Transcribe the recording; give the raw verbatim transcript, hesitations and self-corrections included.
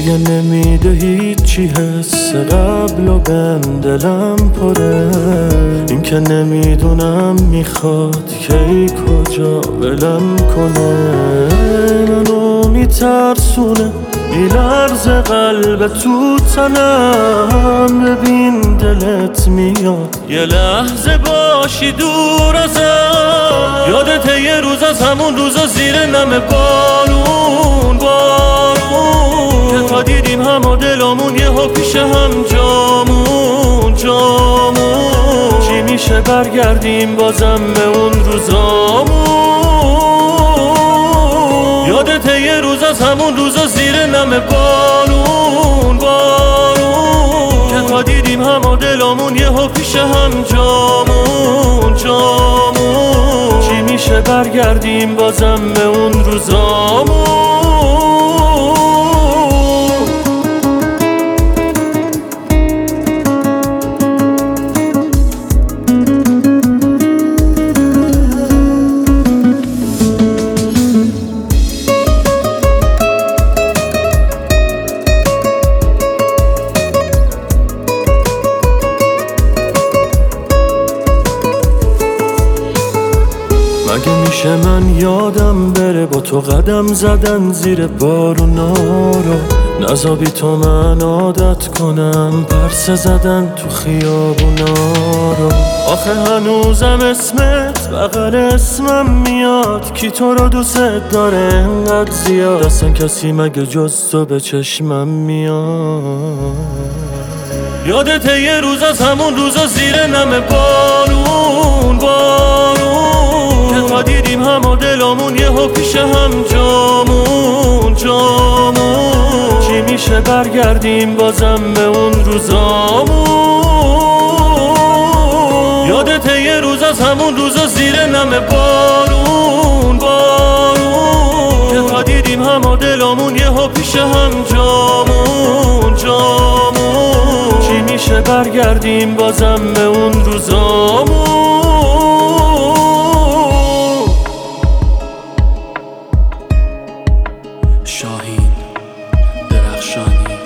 دیگه نمیده هیچی حس قبل و بهم دلم پره. این که نمیدونم میخواد کی کجا ولم کنه. منو میترسونه میلرزه قلب تو تنم. ببین دلت میاد یه لحظه باشی دور ازم. یادت یه روز از همون روزا زیر نم بارون بارون که تا دیدیم همه دلامون یه ها پیش هم جامون جامون. چی میشه برگردیم بازم به اون روزامون. یادت یه روز از همون روزا زیر نم بارون بارون که تا دیدیم همه دلامون یه ها پیش هم جامون جامون. چی میشه برگردیم بازم به اون روزامون. مگه میشه من یادم بره با تو قدم زدن زیر بارونا رو. نذابی تو من عادت کنم پرسه زدن تو خیابونا رو. آخه هنوزم اسمت بغل اسمم میاد. کی تو رو دوست داره انقدر زیاد؟ اصلا کسی مگه جز تو به چشمم میاد؟ یادت یه روز از همون روزا زیر نم بارون بارون که تا دیدیم همه دلامون یه ها پیش هم جامون جامون. چی میشه برگردیم بازم به اون روزامون. یادت یه روز از همون روزا زیر نم بارون بارون که تا دیدیم همه دلامون یه ها پیش هم جامون جامون. چی میشه برگردیم بازم به اون روزامون. شاهین درخشانی